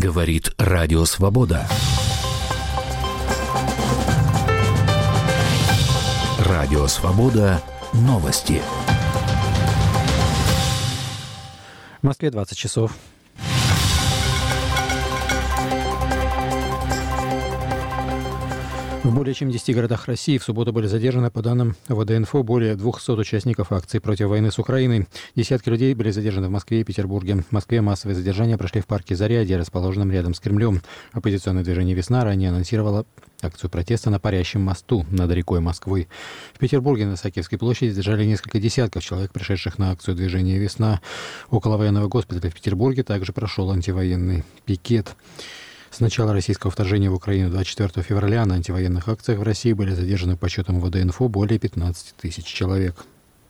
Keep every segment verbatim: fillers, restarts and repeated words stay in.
Говорит Радио Свобода. Радио Свобода. Новости. В Москве двадцать часов. В более чем десяти городах России в субботу были задержаны, по данным ВДИНФО, более двухсот участников акций против войны с Украиной. Десятки людей были задержаны в Москве и Петербурге. В Москве массовые задержания прошли в парке Зарядье, расположенном рядом с Кремлем. Оппозиционное движение «Весна» ранее анонсировало акцию протеста на Парящем мосту над рекой Москвой. В Петербурге на Исаакиевской площади задержали несколько десятков человек, пришедших на акцию движения «Весна». Около военного госпиталя в Петербурге также прошел антивоенный пикет. С начала российского вторжения в Украину двадцать четвёртого февраля на антивоенных акциях в России были задержаны по подсчетам ВДИНФО более пятнадцати тысяч человек.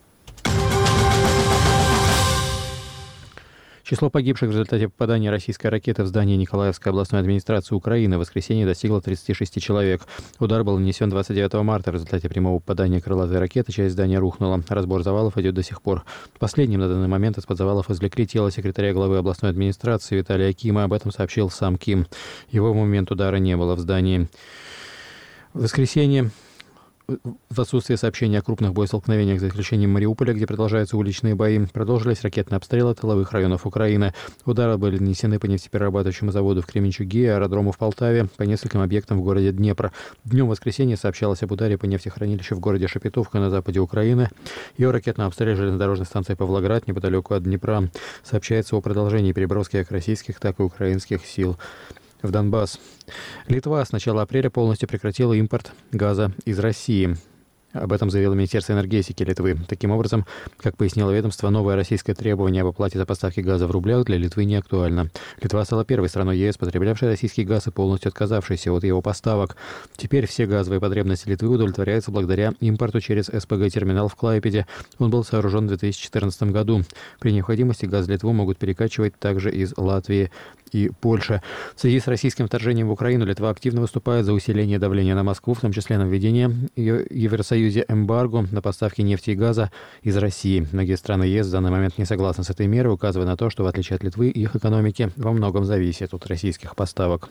Число погибших в результате попадания российской ракеты в здание Николаевской областной администрации Украины в воскресенье достигло тридцати шести человек. Удар был нанесен двадцать девятого марта. В результате прямого попадания крылатой ракеты часть здания рухнула. Разбор завалов идет до сих пор. Последним на данный момент из-под завалов извлекли тело секретаря главы областной администрации Виталия Кима. Об этом сообщил сам Ким. Его в момент удара не было в здании. В воскресенье, в отсутствие сообщений о крупных боестолкновениях, за исключением Мариуполя, где продолжаются уличные бои, продолжились ракетные обстрелы тыловых районов Украины. Удары были нанесены по нефтеперерабатывающему заводу в Кременчуге, аэродрому в Полтаве, по нескольким объектам в городе Днепр. Днем воскресенья сообщалось об ударе по нефтехранилищу в городе Шепетовка на западе Украины и о ракетном обстреле железнодорожной станции Павлоград неподалеку от Днепра. Сообщается о продолжении переброски как российских, так и украинских сил в Донбасс. Литва с начала апреля полностью прекратила импорт газа из России. Об этом заявило Министерство энергетики Литвы. Таким образом, как пояснило ведомство, новое российское требование об оплате за поставки газа в рублях для Литвы не актуально. Литва стала первой страной ЕС, потреблявшей российский газ и полностью отказавшейся от его поставок. Теперь все газовые потребности Литвы удовлетворяются благодаря импорту через СПГ-терминал в Клайпеде. Он был сооружен в две тысячи четырнадцатом году. При необходимости газ в Литву могут перекачивать также из Латвии и Польши. В связи с российским вторжением в Украину Литва активно выступает за усиление давления на Москву, в том числе на введение Евросоюза эмбарго на поставки нефти и газа из России. Многие страны ЕС в данный момент не согласны с этой мерой, указывая на то, что в отличие от Литвы, их экономики во многом зависят от российских поставок.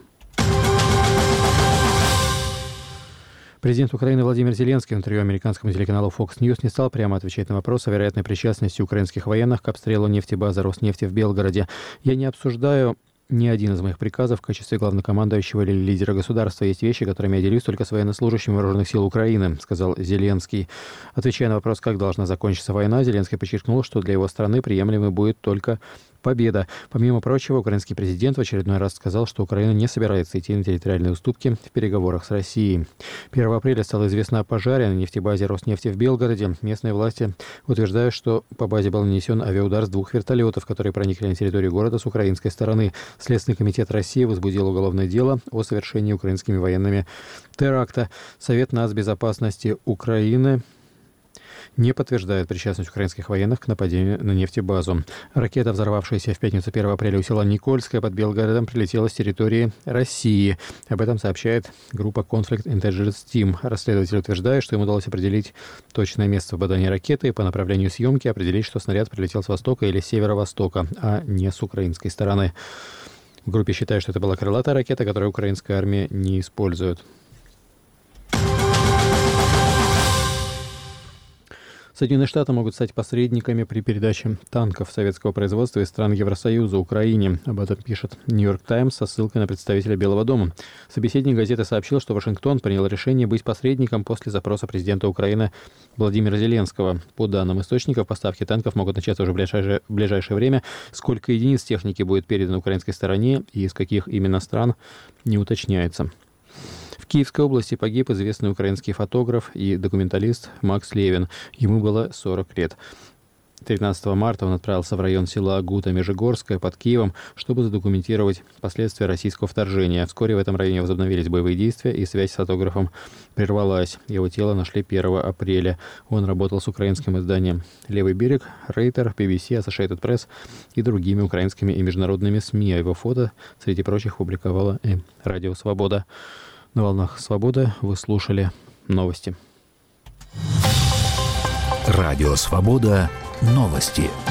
Президент Украины Владимир Зеленский в интервью американскому телеканалу Fox News не стал прямо отвечать на вопрос о вероятной причастности украинских военных к обстрелу нефтебазы Роснефти в Белгороде. «Я не обсуждаю ни один из моих приказов в качестве главнокомандующего или лидера государства. Есть вещи, которыми я делюсь только с военнослужащими вооруженных сил Украины», — сказал Зеленский. Отвечая на вопрос, как должна закончиться война, Зеленский подчеркнул, что для его страны приемлемой будет только победа. Помимо прочего, украинский президент в очередной раз сказал, что Украина не собирается идти на территориальные уступки в переговорах с Россией. первого апреля стало известно о пожаре на нефтебазе Роснефти в Белгороде. Местные власти утверждают, что по базе был нанесен авиаудар с двух вертолетов, которые проникли на территорию города с украинской стороны. Следственный комитет России возбудил уголовное дело о совершении украинскими военными теракта. Совет нацбезопасности Украины не подтверждает причастность украинских военных к нападению на нефтебазу. Ракета, взорвавшаяся в пятницу первого апреля у села Никольское под Белгородом, прилетела с территории России. Об этом сообщает группа Conflict Intelligence Team. Расследователь утверждает, что им удалось определить точное место попадания ракеты и по направлению съемки определить, что снаряд прилетел с востока или с северо-востока, а не с украинской стороны. В группе считают, что это была крылатая ракета, которую украинская армия не использует. Соединенные Штаты могут стать посредниками при передаче танков советского производства из стран Евросоюза Украине. Об этом пишет «Нью-Йорк Таймс» со ссылкой на представителя Белого дома. Собеседник газеты сообщил, что Вашингтон принял решение быть посредником после запроса президента Украины Владимира Зеленского. По данным источников, поставки танков могут начаться уже в ближайшее, в ближайшее время. Сколько единиц техники будет передано украинской стороне и из каких именно стран, не уточняется. В Киевской области погиб известный украинский фотограф и документалист Макс Левин. Ему было сорок лет. тринадцатого марта он отправился в район села Гута-Межигорское под Киевом, чтобы задокументировать последствия российского вторжения. Вскоре в этом районе возобновились боевые действия, и связь с фотографом прервалась. Его тело нашли первого апреля. Он работал с украинским изданием «Левый берег», Рейтер, би би си, Associated Press и другими украинскими и международными СМИ. А его фото, среди прочих, публиковала и Радио Свобода. На волнах Свободы вы слушали новости. Радио Свобода. Новости.